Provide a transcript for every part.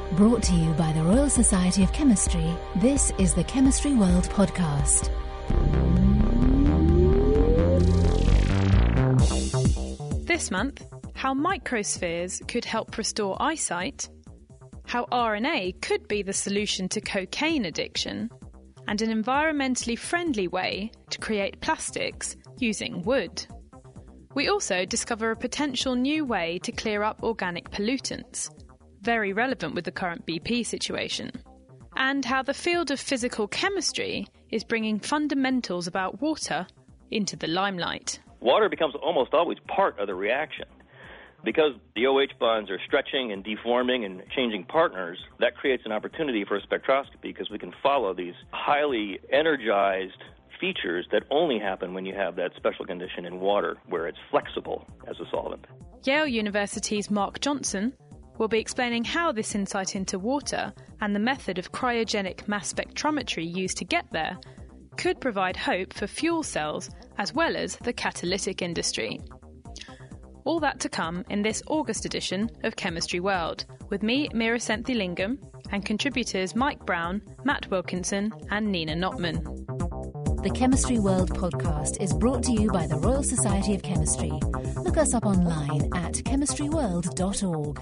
Brought to you by the Royal Society of Chemistry, this is the Chemistry World podcast. This month, how microspheres could help restore eyesight, how RNA could be the solution to cocaine addiction, and an environmentally friendly way to create plastics using wood. We also discover a potential new way to clear up organic pollutants, very relevant with the current BP situation, and how the field of physical chemistry is bringing fundamentals about water into the limelight. Water becomes almost always part of the reaction. Because the OH bonds are stretching and deforming and changing partners, that creates an opportunity for a spectroscopy because we can follow these highly energized features that only happen when you have that special condition in water where it's flexible as a solvent. Yale University's Mark Johnson will be explaining how this insight into water and the method of cryogenic mass spectrometry used to get there could provide hope for fuel cells as well as the catalytic industry. All that to come in this August edition of Chemistry World, with me, Meera Senthilingam, and contributors Mike Brown, Matt Wilkinson and Nina Notman. The Chemistry World podcast is brought to you by the Royal Society of Chemistry. Look us up online at chemistryworld.org.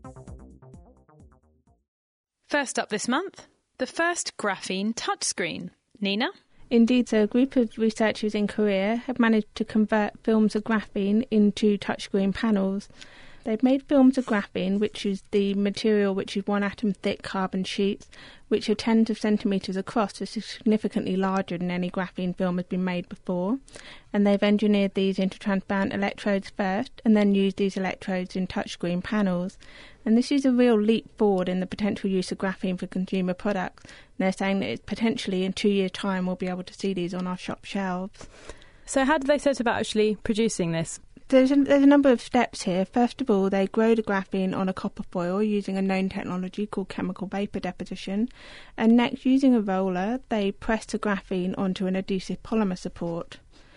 First up this month, the first graphene touchscreen. Nina? Indeed, so a group of researchers in Korea have managed to convert films of graphene into touchscreen panels. They've made films of graphene, which is the material which is one atom thick carbon sheets, which are tens of centimetres across, so significantly larger than any graphene film has been made before. And they've engineered these into transparent electrodes first, and then used these electrodes in touchscreen panels. And this is a real leap forward in the potential use of graphene for consumer products. And they're saying that it's potentially in 2 years' time we'll be able to see these on our shop shelves. So how do they set about actually producing this? There's a number of steps here. First of all, they grow the graphene on a copper foil using a known technology called chemical vapour deposition. And next, using a roller, they press the graphene onto an adhesive polymer support.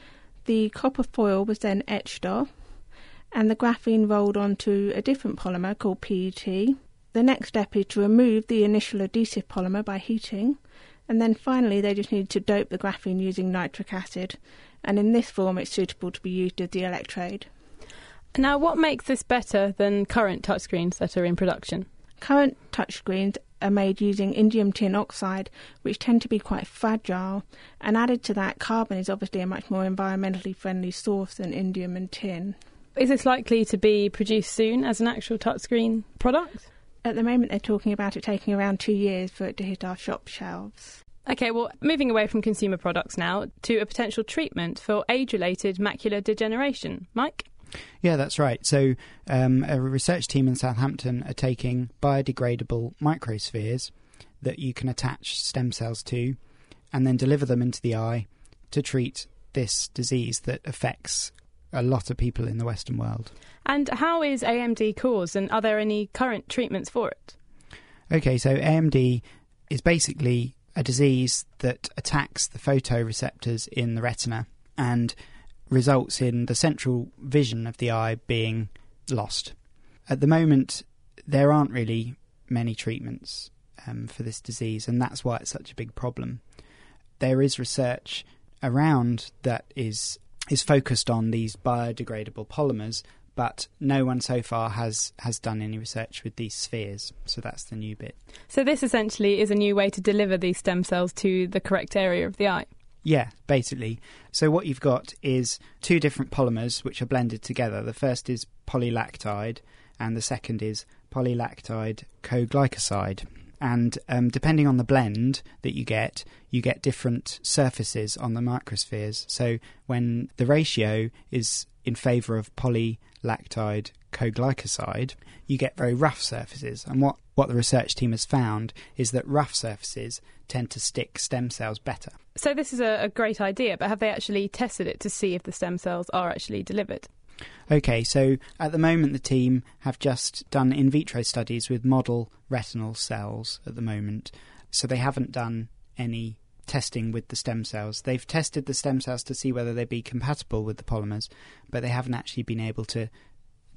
The copper foil was then etched off, and the graphene rolled onto a different polymer called PET. The next step is to remove the initial adhesive polymer by heating, and then finally they just need to dope the graphene using nitric acid, and in this form it's suitable to be used as the electrode. Now, what makes this better than current touchscreens that are in production? Current touchscreens are made using indium tin oxide, which tend to be quite fragile, and added to that, carbon is obviously a much more environmentally friendly source than indium and tin. Is this likely to be produced soon as an actual touchscreen product? At the moment, they're talking about it taking around 2 years for it to hit our shop shelves. OK, well, moving away from consumer products now to a potential treatment for age-related macular degeneration. Mike? Yeah, that's right. So a research team in Southampton are taking biodegradable microspheres that you can attach stem cells to and then deliver them into the eye to treat this disease that affects a lot of people in the Western world. And how is AMD caused, and are there any current treatments for it? OK, so AMD is basically a disease that attacks the photoreceptors in the retina and results in the central vision of the eye being lost. At the moment, there aren't really many treatments for this disease, and that's why it's such a big problem. There is research around that is focused on these biodegradable polymers, but no one so far has done any research with these spheres, so that's the new bit. So this essentially is a new way to deliver these stem cells to the correct area of the eye? Yeah, basically. So what you've got is two different polymers which are blended together. The first is polylactide and the second is polylactide coglycoside. And depending on the blend that you get different surfaces on the microspheres. So when the ratio is in favour of polylactide coglycoside, you get very rough surfaces. And what the research team has found is that rough surfaces tend to stick stem cells better. So this is a great idea, but have they actually tested it to see if the stem cells are actually delivered? OK, so at the moment the team have just done in vitro studies with model retinal cells at the moment. So they haven't done any testing with the stem cells. They've tested the stem cells to see whether they'd be compatible with the polymers, but they haven't actually been able to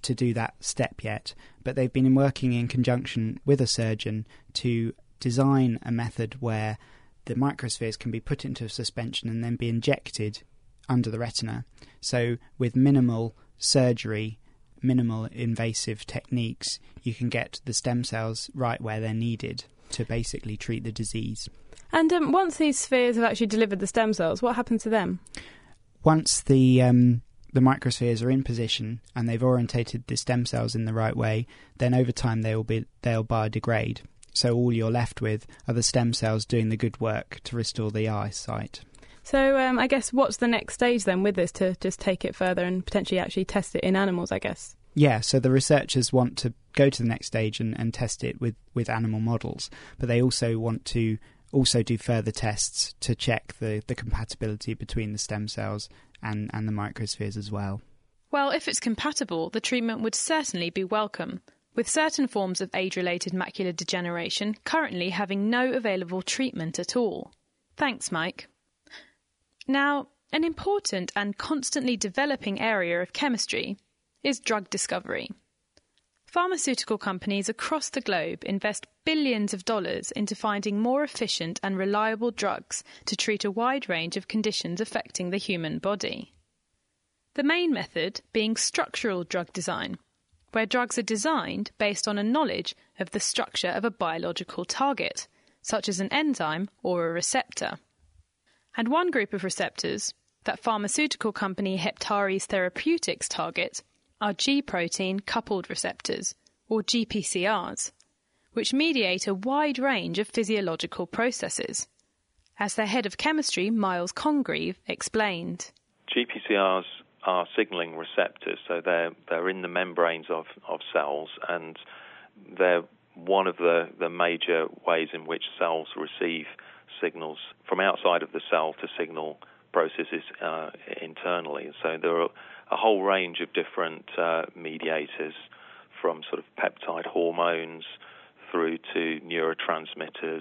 to do that step yet, but they've been working in conjunction with a surgeon to design a method where the microspheres can be put into a suspension and then be injected under the retina. So with minimal surgery, minimal invasive techniques, you can get the stem cells right where they're needed to basically treat the disease. And once these spheres have actually delivered the stem cells, what happens to them? Once the microspheres are in position and they've orientated the stem cells in the right way, then over time they'll biodegrade. So all you're left with are the stem cells doing the good work to restore the eyesight. So I guess what's the next stage then with this, to just take it further and potentially actually test it in animals, I guess? Yeah, so the researchers want to go to the next stage and test it with animal models, but they also want to also do further tests to check the compatibility between the stem cells and the microspheres as well. Well, if it's compatible, the treatment would certainly be welcome, with certain forms of age-related macular degeneration currently having no available treatment at all. Thanks, Mike. Now, an important and constantly developing area of chemistry is drug discovery. Pharmaceutical companies across the globe invest billions of dollars into finding more efficient and reliable drugs to treat a wide range of conditions affecting the human body. The main method being structural drug design, where drugs are designed based on a knowledge of the structure of a biological target, such as an enzyme or a receptor. And one group of receptors that pharmaceutical company Heptares Therapeutics target are G-protein coupled receptors, or GPCRs, which mediate a wide range of physiological processes, as their head of chemistry, Miles Congreve, explained. GPCRs are signalling receptors, so they're in the membranes of cells, and they're one of the major ways in which cells receive signals from outside of the cell to signal processes internally. So there are a whole range of different mediators, from sort of peptide hormones through to neurotransmitters,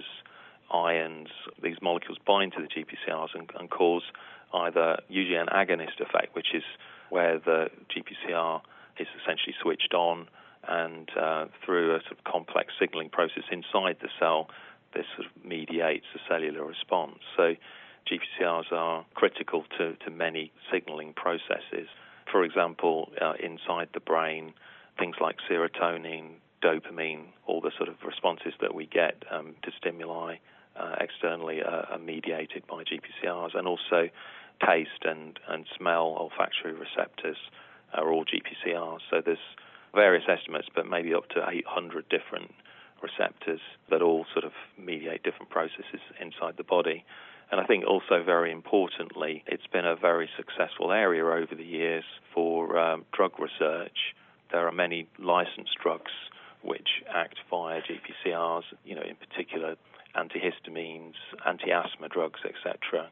ions. These molecules bind to the GPCRs and cause either usually an agonist effect, which is where the GPCR is essentially switched on, and through a sort of complex signaling process inside the cell, this sort of mediates a cellular response. So GPCRs are critical to many signaling processes. For example, inside the brain, things like serotonin, dopamine, all the sort of responses that we get to stimuli externally are mediated by GPCRs, and also taste and smell, olfactory receptors are all GPCRs. So there's various estimates, but maybe up to 800 different receptors that all sort of mediate different processes inside the body. And I think also very importantly, it's been a very successful area over the years for drug research. There are many licensed drugs which act via GPCRs, in particular antihistamines, anti-asthma drugs, etc.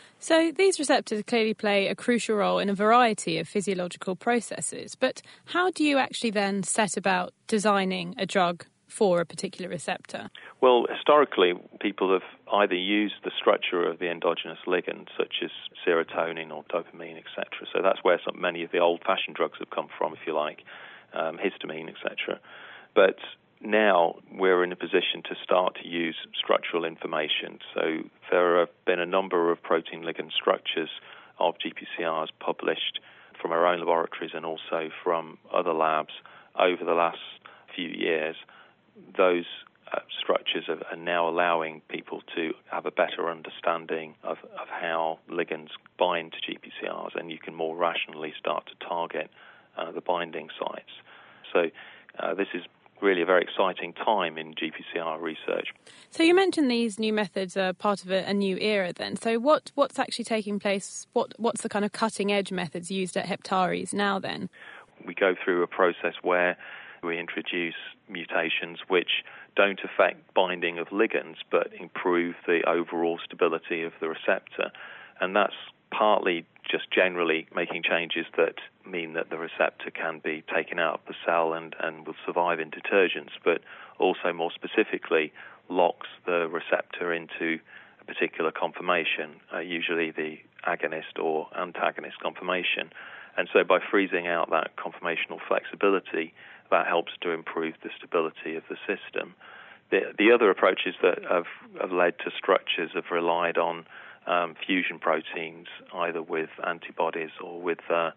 So these receptors clearly play a crucial role in a variety of physiological processes, but how do you actually then set about designing a drug for a particular receptor? Well, historically, people have either used the structure of the endogenous ligand, such as serotonin or dopamine, etc. So that's where many of the old-fashioned drugs have come from, if you like, histamine, etc. But now we're in a position to start to use structural information. So there have been a number of protein ligand structures of GPCRs published from our own laboratories and also from other labs over the last few years. Those structures are now allowing people to have a better understanding of how ligands bind to GPCRs, and you can more rationally start to target the binding sites. So this is really a very exciting time in GPCR research. So you mentioned these new methods are part of a new era then. So what's actually taking place? What's the kind of cutting-edge methods used at Heptares now then? We go through a process where we introduce mutations which don't affect binding of ligands but improve the overall stability of the receptor. And that's partly just generally making changes that mean that the receptor can be taken out of the cell and will survive in detergents, but also more specifically locks the receptor into a particular conformation, usually the agonist or antagonist conformation. And so by freezing out that conformational flexibility, that helps to improve the stability of the system. The other approaches that have led to structures have relied on fusion proteins, either with antibodies or with a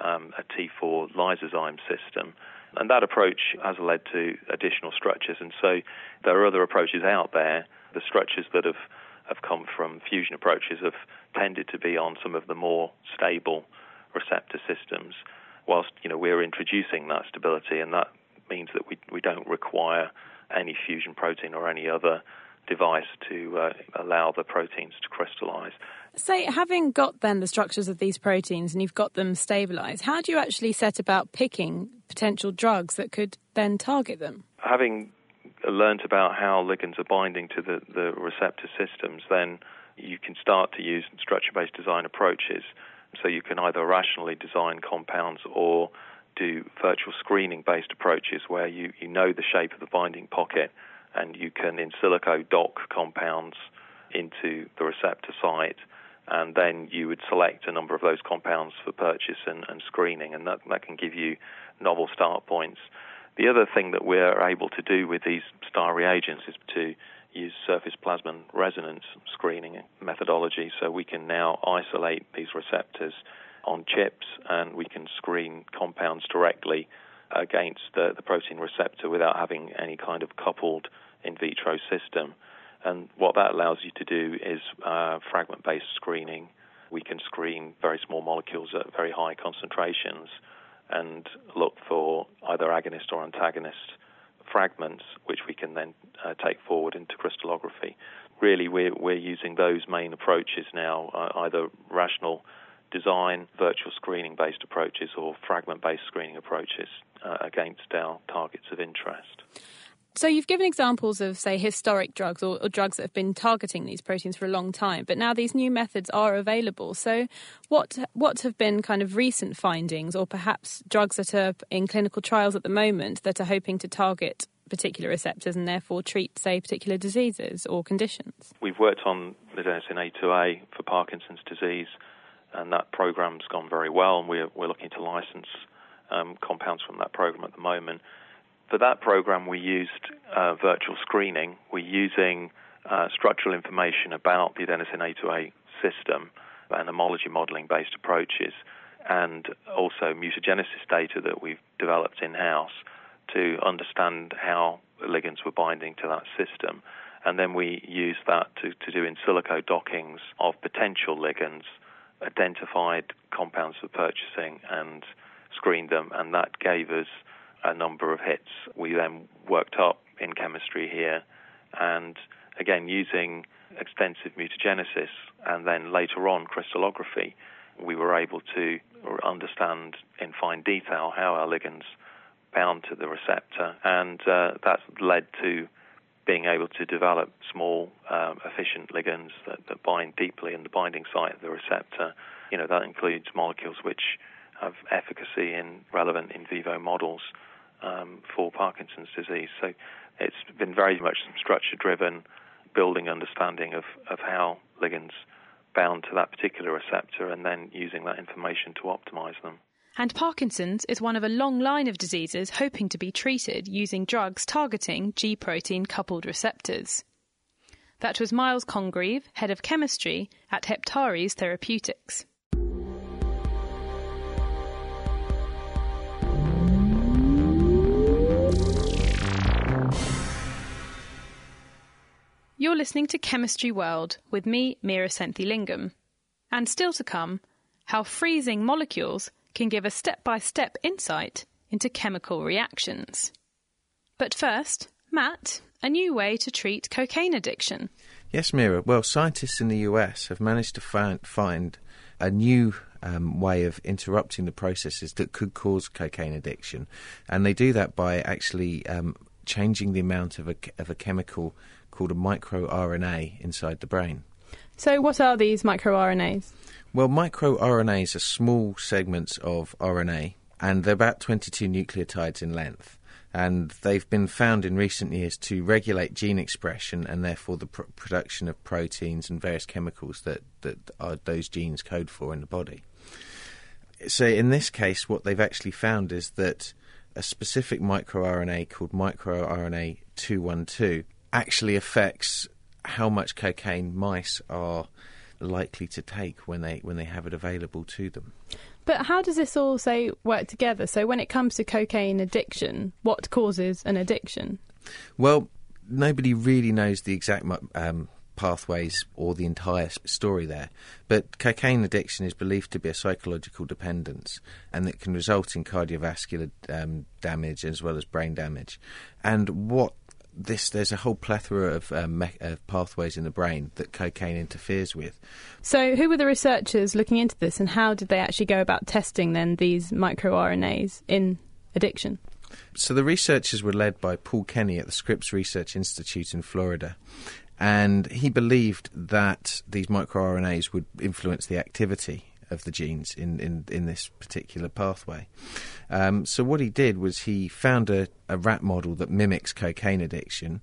T4 lysozyme system. And that approach has led to additional structures. And so there are other approaches out there. The structures that have come from fusion approaches have tended to be on some of the more stable receptor systems, whilst we're introducing that stability, and that means that we don't require any fusion protein or any other device to allow the proteins to crystallize. Say, having got then the structures of these proteins and you've got them stabilized, how do you actually set about picking potential drugs that could then target them? Having learnt about how ligands are binding to the receptor systems, then you can start to use structure-based design approaches. So you can either rationally design compounds or do virtual screening-based approaches where you know the shape of the binding pocket and you can in silico dock compounds into the receptor site, and then you would select a number of those compounds for purchase and screening, and that can give you novel start points. The other thing that we're able to do with these STAR reagents is to use surface plasmon resonance screening methodology, so we can now isolate these receptors on chips and we can screen compounds directly against the protein receptor without having any kind of coupled in vitro system. And what that allows you to do is fragment-based screening. We can screen very small molecules at very high concentrations and look for either agonist or antagonist fragments, which we can then take forward into crystallography. Really, we're using those main approaches now, either rational design, virtual screening-based approaches, or fragment-based screening approaches against our targets of interest. So you've given examples of, say, historic drugs or drugs that have been targeting these proteins for a long time, but now these new methods are available. So what have been kind of recent findings, or perhaps drugs that are in clinical trials at the moment that are hoping to target particular receptors and therefore treat, say, particular diseases or conditions? We've worked on adenosine A2A for Parkinson's disease, and that program's gone very well, and we're looking to license compounds from that program at the moment. For that program, we used virtual screening. We're using structural information about the adenosine A2A system and homology modeling-based approaches, and also mutagenesis data that we've developed in-house to understand how ligands were binding to that system. And then we used that to do in silico dockings of potential ligands, identified compounds for purchasing and screened them, and that gave us a number of hits. We then worked up in chemistry here, and again using extensive mutagenesis and then later on crystallography, we were able to understand in fine detail how our ligands bound to the receptor, and that's led to being able to develop small, efficient ligands that bind deeply in the binding site of the receptor. That includes molecules which have efficacy in relevant in vivo models for Parkinson's disease. So it's been very much structure-driven, building understanding of how ligands bound to that particular receptor and then using that information to optimize them. And Parkinson's is one of a long line of diseases hoping to be treated using drugs targeting G-protein coupled receptors. That was Miles Congreve, Head of Chemistry at Heptares Therapeutics. You're listening to Chemistry World with me, Meera Senthilingam. And still to come, how freezing molecules can give a step-by-step insight into chemical reactions. But first, Matt, a new way to treat cocaine addiction. Yes, Meera. Well, scientists in the US have managed to find a new way of interrupting the processes that could cause cocaine addiction. And they do that by actually changing the amount of a chemical called a microRNA inside the brain. So what are these microRNAs? Well, microRNAs are small segments of RNA, and they're about 22 nucleotides in length. And they've been found in recent years to regulate gene expression and therefore the production of proteins and various chemicals that those genes code for in the body. So in this case, what they've actually found is that a specific microRNA called microRNA 212 actually affects how much cocaine mice are likely to take when they have it available to them. But how does this all, say, work together? So when it comes to cocaine addiction, what causes an addiction? Well, nobody really knows the exact pathways or the entire story there, but cocaine addiction is believed to be a psychological dependence, and that can result in cardiovascular damage as well as brain damage. And there's a whole plethora of pathways in the brain that cocaine interferes with. So who were the researchers looking into this, and how did they actually go about testing then these microRNAs in addiction? So the researchers were led by Paul Kenny at the Scripps Research Institute in Florida, and he believed that these microRNAs would influence the activity of the genes in this particular pathway. So what he did was he found a rat model that mimics cocaine addiction,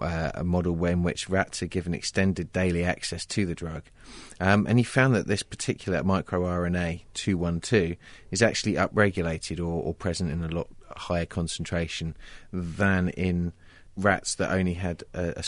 a model in which rats are given extended daily access to the drug. And he found that this particular microRNA 212 is actually upregulated or present in a lot higher concentration than in rats that only had a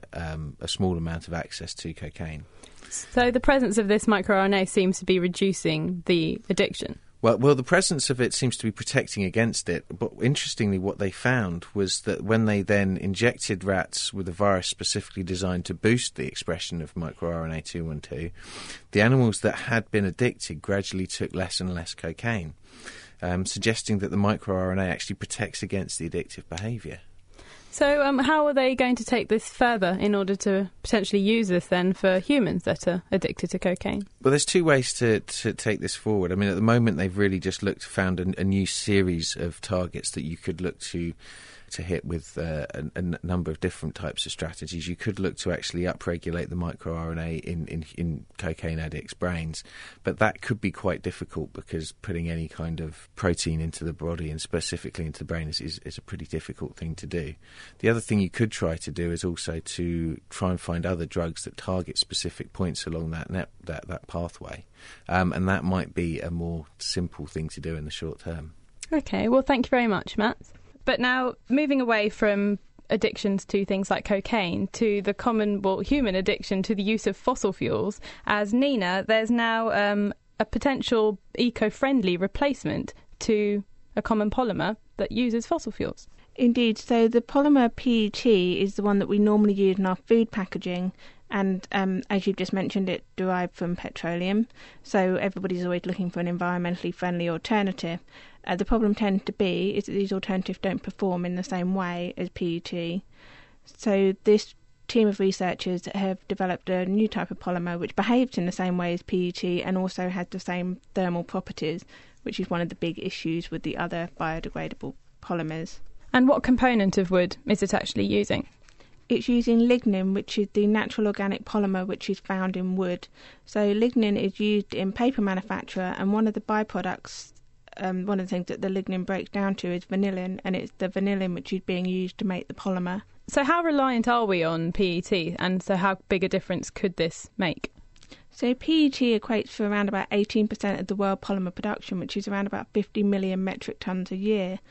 small amount of access to cocaine. So the presence of this microRNA seems to be reducing the addiction. Well, the presence of it seems to be protecting against it. But interestingly, what they found was that when they then injected rats with a virus specifically designed to boost the expression of microRNA 212, the animals that had been addicted gradually took less and less cocaine, suggesting that the microRNA actually protects against the addictive behaviour. So how are they going to take this further in order to potentially use this then for humans that are addicted to cocaine? Well, there's two ways to take this forward. I mean, at the moment, they've really just found a new series of targets that you could look to hit with a number of different types of strategies. You could look to actually upregulate the microRNA in cocaine addicts' brains, but that could be quite difficult because putting any kind of protein into the body and specifically into the brain is a pretty difficult thing to do. The other thing you could try to do is also to try and find other drugs that target specific points along that pathway, and that might be a more simple thing to do in the short term. Okay, well, thank you very much, Matt. But now, moving away from addictions to things like cocaine to the common, human addiction to the use of fossil fuels, as Nina, there's now a potential eco-friendly replacement to a common polymer that uses fossil fuels. Indeed, so the polymer PET is the one that we normally use in our food packaging, and as you've just mentioned, it derived from petroleum, so everybody's always looking for an environmentally friendly alternative. The problem tends to be is that these alternatives don't perform in the same way as PET. So this team of researchers have developed a new type of polymer which behaves in the same way as PET and also has the same thermal properties, which is one of the big issues with the other biodegradable polymers. And what component of wood is it actually using? It's using lignin, which is the natural organic polymer which is found in wood. So lignin is used in paper manufacture, and one of the byproducts, one of the things that the lignin breaks down to is vanillin, and it's the vanillin which is being used to make the polymer. So how reliant are we on PET, and so how big a difference could this make? So PET equates for around about 18% of the world polymer production, which is around about 50 million metric tonnes a year.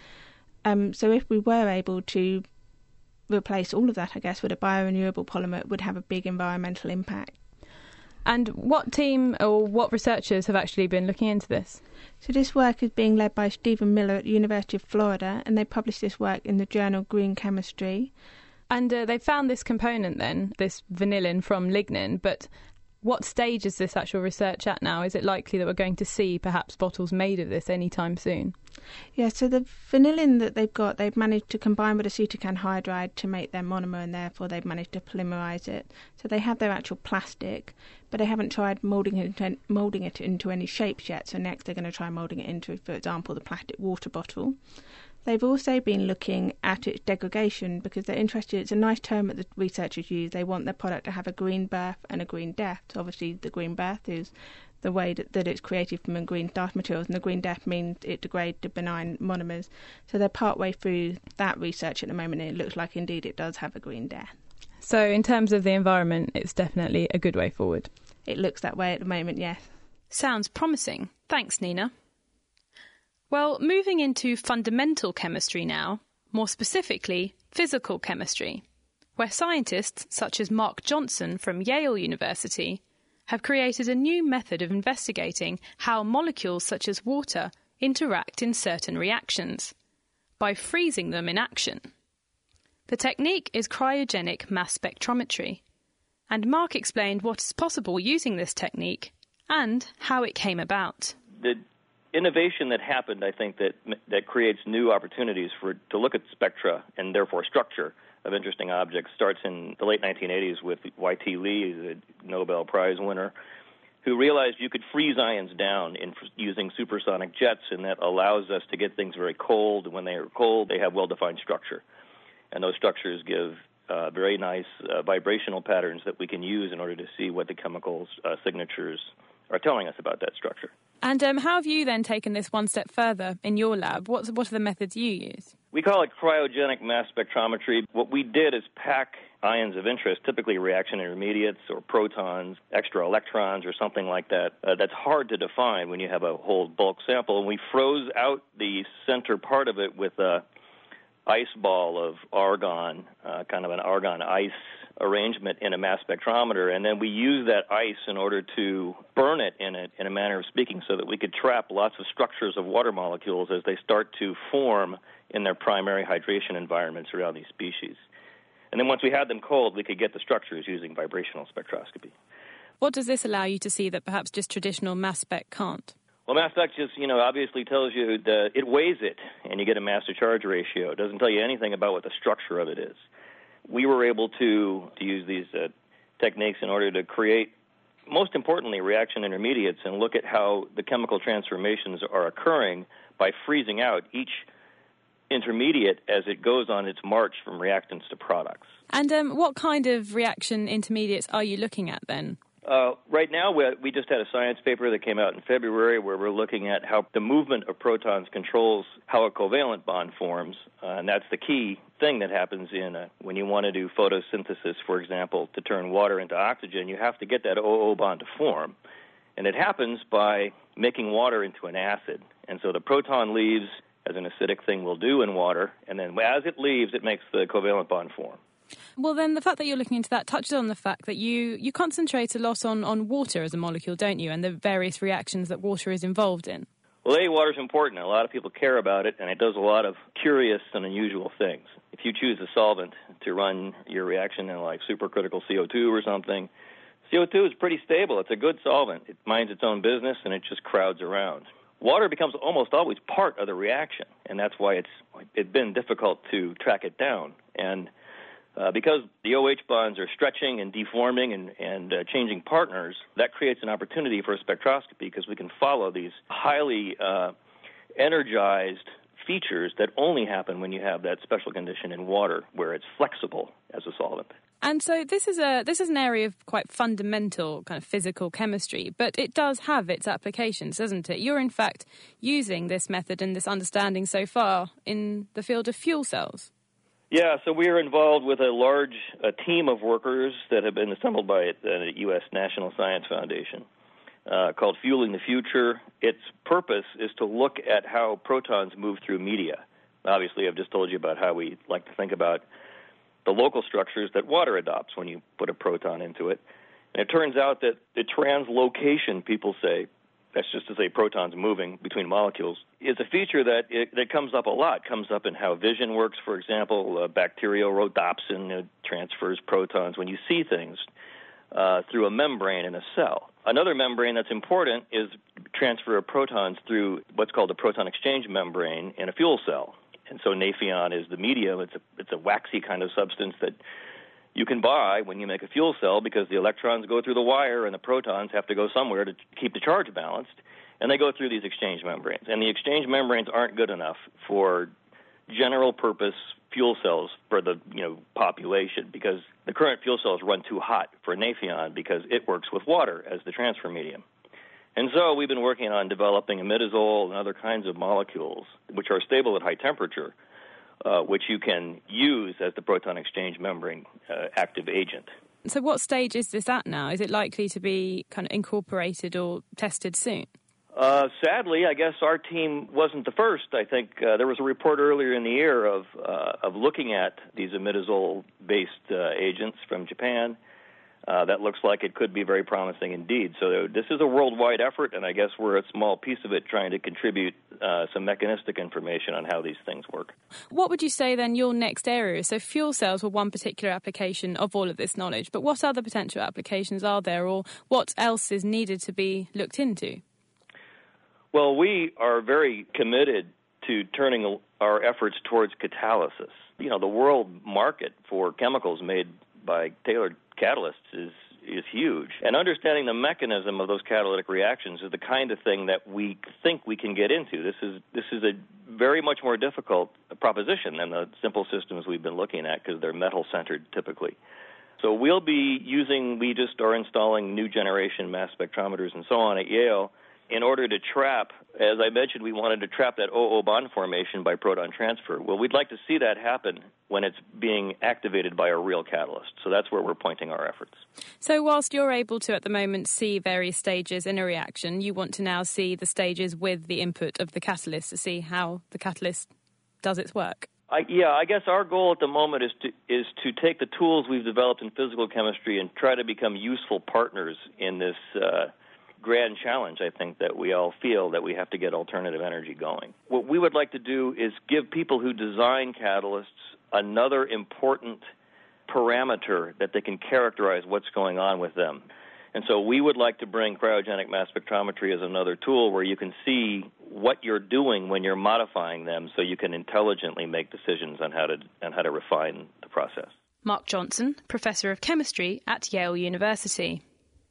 So if we were able to replace all of that, I guess, with a biorenewable polymer, it would have a big environmental impact. And what team or what researchers have actually been looking into this? So this work is being led by Stephen Miller at the University of Florida, and they published this work in the journal Green Chemistry. And they found this component then, this vanillin from lignin, but what stage is this actual research at now? Is it likely that we're going to see perhaps bottles made of this anytime soon? Yeah, so the vanillin that they've managed to combine with acetic anhydride to make their monomer, and therefore they've managed to polymerise it. So they have their actual plastic, but they haven't tried moulding it into any shapes yet. So next they're going to try moulding it into, for example, the plastic water bottle. They've also been looking at its degradation because they're interested. It's a nice term that the researchers use. They want their product to have a green birth and a green death. So obviously the green birth is the way that it's created from green starch materials, and the green death means it degrades to benign monomers. So they're partway through that research at the moment, and it looks like indeed it does have a green death. So in terms of the environment, it's definitely a good way forward. It looks that way at the moment, yes. Sounds promising. Thanks, Nina. Well, moving into fundamental chemistry now, more specifically physical chemistry, where scientists such as Mark Johnson from Yale University have created a new method of investigating how molecules such as water interact in certain reactions, by freezing them in action. The technique is cryogenic mass spectrometry, and Mark explained what is possible using this technique and how it came about. The innovation that happened, I think, that creates new opportunities to look at spectra and therefore structure of interesting objects starts in the late 1980s with Y.T. Lee, the Nobel Prize winner, who realized you could freeze ions down using supersonic jets, and that allows us to get things very cold. And when they are cold, they have well-defined structure. And those structures give very nice vibrational patterns that we can use in order to see what the chemical signatures are telling us about that structure. And how have you then taken this one step further in your lab? What are the methods you use? We call it cryogenic mass spectrometry. What we did is pack ions of interest, typically reaction intermediates or protons, extra electrons or something like that. That's hard to define when you have a whole bulk sample. And we froze out the center part of it with a ice ball of argon, kind of an argon ice arrangement in a mass spectrometer, and then we use that ice in order to burn it in a manner of speaking so that we could trap lots of structures of water molecules as they start to form in their primary hydration environments around these species. And then once we had them cold, we could get the structures using vibrational spectroscopy. What does this allow you to see that perhaps just traditional mass spec can't? Well, mass spec just, obviously tells you that it weighs it, and you get a mass-to-charge ratio. It doesn't tell you anything about what the structure of it is. We were able to use these techniques in order to create, most importantly, reaction intermediates and look at how the chemical transformations are occurring by freezing out each intermediate as it goes on its march from reactants to products. And what kind of reaction intermediates are you looking at then? Right now, we just had a science paper that came out in February where we're looking at how the movement of protons controls how a covalent bond forms, and that's the key thing that happens when you want to do photosynthesis, for example, to turn water into oxygen. You have to get that OO bond to form, and it happens by making water into an acid. And so the proton leaves, as an acidic thing will do in water, and then as it leaves, it makes the covalent bond form. Well, then the fact that you're looking into that touches on the fact that you concentrate a lot on water as a molecule, don't you, and the various reactions that water is involved in. Well, water is important. A lot of people care about it, and it does a lot of curious and unusual things. If you choose a solvent to run your reaction in, like supercritical CO2 or something, CO2 is pretty stable. It's a good solvent. It minds its own business, and it just crowds around. Water becomes almost always part of the reaction, and that's why it's been difficult to track it down. And because the OH bonds are stretching and deforming and changing partners, that creates an opportunity for spectroscopy because we can follow these highly energized features that only happen when you have that special condition in water where it's flexible as a solvent. And so this is an area of quite fundamental kind of physical chemistry, but it does have its applications, doesn't it? You're in fact using this method and this understanding so far in the field of fuel cells. Yeah, so we are involved with a large team of workers that have been assembled by the U.S. National Science Foundation called Fueling the Future. Its purpose is to look at how protons move through media. Obviously, I've just told you about how we like to think about the local structures that water adopts when you put a proton into it. And it turns out that the translocation, people say, that's just to say protons moving between molecules, is a feature that comes up a lot. Comes up in how vision works, for example. Bacteriorhodopsin transfers protons when you see things through a membrane in a cell. Another membrane that's important is transfer of protons through what's called the proton exchange membrane in a fuel cell. And so Nafion is the medium. It's a waxy kind of substance that you can buy when you make a fuel cell because the electrons go through the wire and the protons have to go somewhere to keep the charge balanced, and they go through these exchange membranes. And the exchange membranes aren't good enough for general-purpose fuel cells for the population because the current fuel cells run too hot for Nafion because it works with water as the transfer medium. And so we've been working on developing imidazole and other kinds of molecules which are stable at high temperature, which you can use as the proton exchange membrane active agent. So what stage is this at now? Is it likely to be kind of incorporated or tested soon? Sadly, I guess our team wasn't the first. I think there was a report earlier in the year of looking at these imidazole-based agents from Japan. That looks like it could be very promising indeed. So this is a worldwide effort, and I guess we're a small piece of it trying to contribute some mechanistic information on how these things work. What would you say then your next area is? So fuel cells were one particular application of all of this knowledge, but what other potential applications are there, or what else is needed to be looked into? Well, we are very committed to turning our efforts towards catalysis. You know, the world market for chemicals made by tailored catalysts is huge. And understanding the mechanism of those catalytic reactions is the kind of thing that we think we can get into. This is a very much more difficult proposition than the simple systems we've been looking at because they're metal-centered typically. So we just are installing new generation mass spectrometers and so on at Yale in order to trap, as I mentioned, we wanted to trap that OO bond formation by proton transfer. Well, we'd like to see that happen when it's being activated by a real catalyst. So that's where we're pointing our efforts. So whilst you're able to, at the moment, see various stages in a reaction, you want to now see the stages with the input of the catalyst to see how the catalyst does its work. I guess our goal at the moment is to take the tools we've developed in physical chemistry and try to become useful partners in this grand challenge, I think, that we all feel that we have to get alternative energy going. What we would like to do is give people who design catalysts another important parameter that they can characterize what's going on with them. And so we would like to bring cryogenic mass spectrometry as another tool where you can see what you're doing when you're modifying them so you can intelligently make decisions on how to refine the process. Mark Johnson, Professor of Chemistry at Yale University.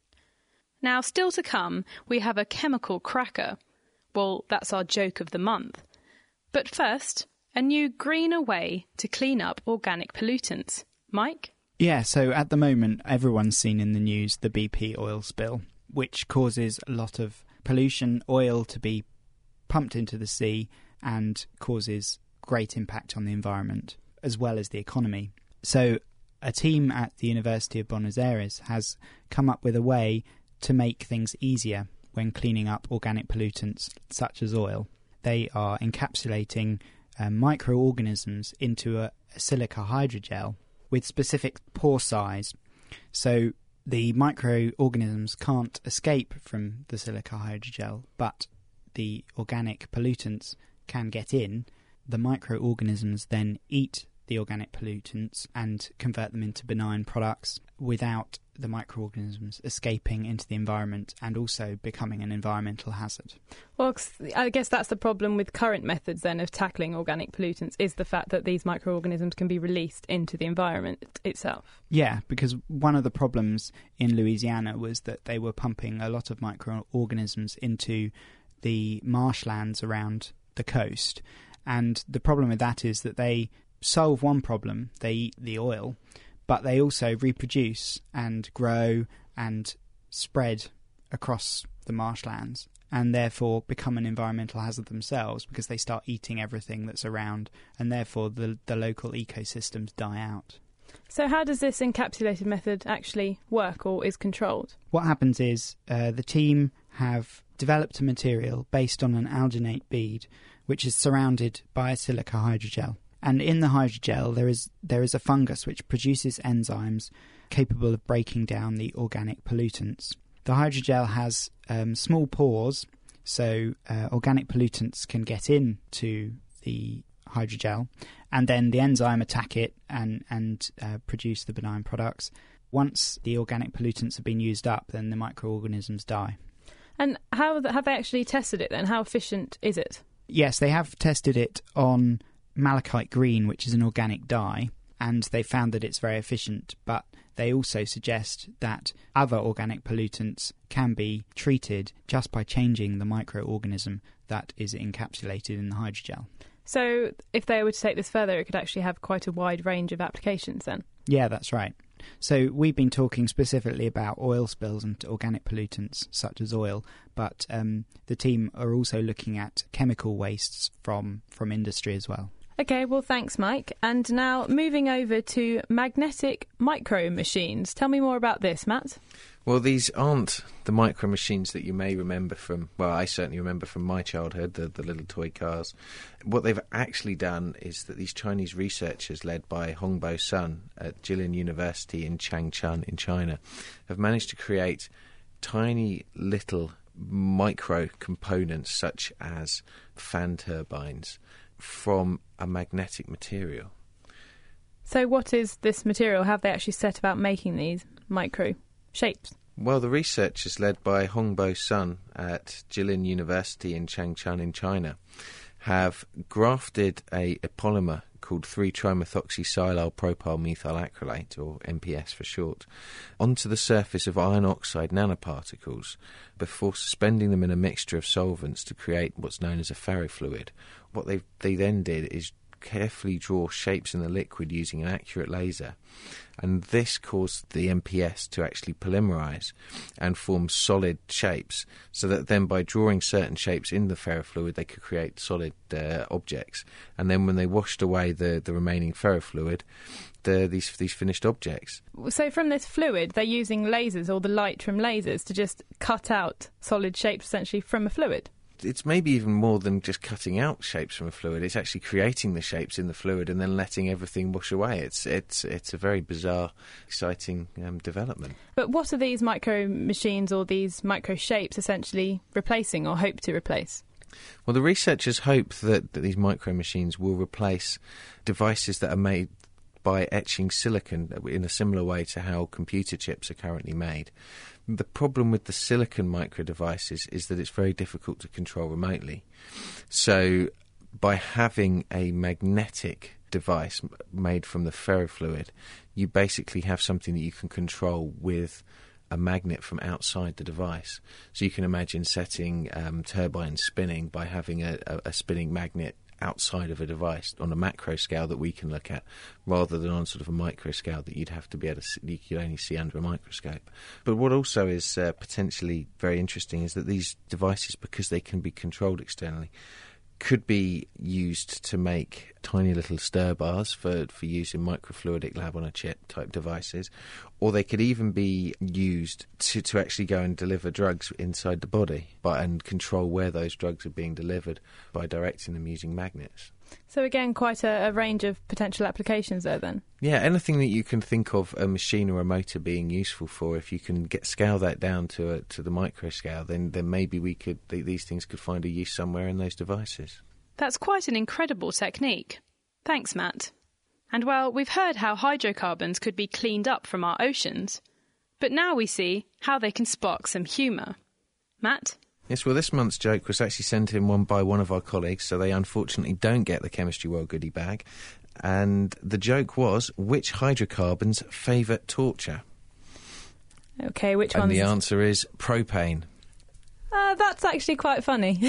Now, still to come, we have a chemical cracker. Well, that's our joke of the month. But first, a new greener way to clean up organic pollutants. Mike? Yeah, so at the moment, everyone's seen in the news the BP oil spill, which causes a lot of pollution, oil to be pumped into the sea and causes great impact on the environment, as well as the economy. So a team at the University of Buenos Aires has come up with a way to make things easier when cleaning up organic pollutants such as oil. They are encapsulating microorganisms into a silica hydrogel with specific pore size. So the microorganisms can't escape from the silica hydrogel, but the organic pollutants can get in. The microorganisms then eat the organic pollutants and convert them into benign products without the microorganisms escaping into the environment and also becoming an environmental hazard. Well, I guess that's the problem with current methods then of tackling organic pollutants, is the fact that these microorganisms can be released into the environment itself. Yeah, because one of the problems in Louisiana was that they were pumping a lot of microorganisms into the marshlands around the coast. And the problem with that is that they solve one problem, they eat the oil, but they also reproduce and grow and spread across the marshlands and therefore become an environmental hazard themselves because they start eating everything that's around and therefore the local ecosystems die out. So how does this encapsulated method actually work or is controlled? What happens is the team have developed a material based on an alginate bead which is surrounded by a silica hydrogel. And in the hydrogel, there is a fungus which produces enzymes capable of breaking down the organic pollutants. The hydrogel has small pores, so organic pollutants can get into the hydrogel, and then the enzyme attack it and produce the benign products. Once the organic pollutants have been used up, then the microorganisms die. And how have they actually tested it then? How efficient is it? Yes, they have tested it on malachite green, which is an organic dye, and they found that it's very efficient, but they also suggest that other organic pollutants can be treated just by changing the microorganism that is encapsulated in the hydrogel. So if they were to take this further, it could actually have quite a wide range of applications then? Yeah, that's right. So we've been talking specifically about oil spills and organic pollutants such as oil, but the team are also looking at chemical wastes from industry as well. OK, well, thanks, Mike. And now moving over to magnetic micro machines. Tell me more about this, Matt. Well, these aren't the micro machines that you may remember from, well, I certainly remember from my childhood, the little toy cars. What they've actually done is that these Chinese researchers, led by Hongbo Sun at Jilin University in Changchun in China, have managed to create tiny little micro components such as fan turbines from a magnetic material. So what is this material? Have they actually set about making these micro shapes? Well, the researchers led by Hongbo Sun at Jilin University in Changchun in China have grafted a polymer called 3-trimethoxysilyl propyl methyl acrylate, or MPS for short, onto the surface of iron oxide nanoparticles before suspending them in a mixture of solvents to create what's known as a ferrofluid. What they then did is carefully draw shapes in the liquid using an accurate laser, and this caused the MPS to actually polymerise and form solid shapes, so that then by drawing certain shapes in the ferrofluid they could create solid objects, and then when they washed away the remaining ferrofluid, these finished objects. So from this fluid they're using lasers, or the light from lasers, to just cut out solid shapes essentially from a fluid? It's maybe even more than just cutting out shapes from a fluid. It's actually creating the shapes in the fluid and then letting everything wash away. It's a very bizarre, exciting development. But what are these micro machines or these micro shapes essentially replacing or hope to replace? Well, the researchers hope that these micro machines will replace devices that are made by etching silicon in a similar way to how computer chips are currently made. The problem with the silicon micro devices is that it's very difficult to control remotely. So by having a magnetic device made from the ferrofluid, you basically have something that you can control with a magnet from outside the device. So you can imagine setting turbines spinning by having a spinning magnet outside of a device on a macro scale that we can look at, rather than on sort of a micro scale that you'd have to be able to you could only see under a microscope. But what also is potentially very interesting is that these devices, because they can be controlled externally, could be used to make tiny little stir bars for use in microfluidic lab on a chip type devices, or they could even be used to actually go and deliver drugs inside the body and control where those drugs are being delivered by directing them using magnets. So again, quite a range of potential applications there then. Yeah, anything that you can think of a machine or a motor being useful for, if you can scale that down to the micro scale, then maybe these things could find a use somewhere in those devices. That's quite an incredible technique. Thanks, Matt. And well, we've heard how hydrocarbons could be cleaned up from our oceans, but now we see how they can spark some humour. Matt? Yes, well, this month's joke was actually sent in by one of our colleagues, so they unfortunately don't get the Chemistry World goodie bag. And the joke was, which hydrocarbons favour torture? OK, which one? And the answer is propane. That's actually quite funny.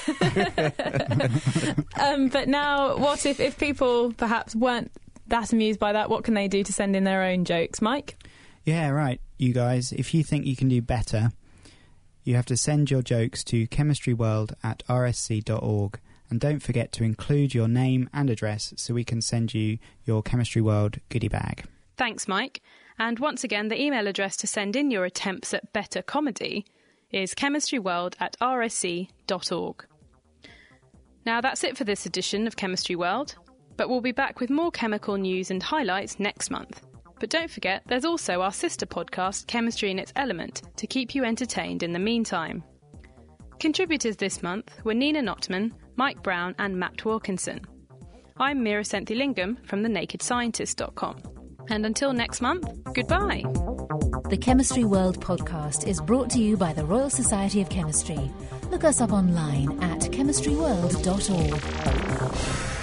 But now, what if people perhaps weren't that amused by that? What can they do to send in their own jokes? Mike? Yeah, right, you guys. If you think you can do better, you have to send your jokes to chemistryworld@rsc.org, and don't forget to include your name and address so we can send you your Chemistry World goodie bag. Thanks, Mike. And once again, the email address to send in your attempts at better comedy is chemistryworld@rsc.org. Now that's it for this edition of Chemistry World, but we'll be back with more chemical news and highlights next month. But don't forget, there's also our sister podcast, Chemistry in its Element, to keep you entertained in the meantime. Contributors this month were Nina Notman, Mike Brown and Matt Wilkinson. I'm Mira Senthilingam from thenakedscientist.com. And until next month, goodbye. The Chemistry World podcast is brought to you by the Royal Society of Chemistry. Look us up online at chemistryworld.org.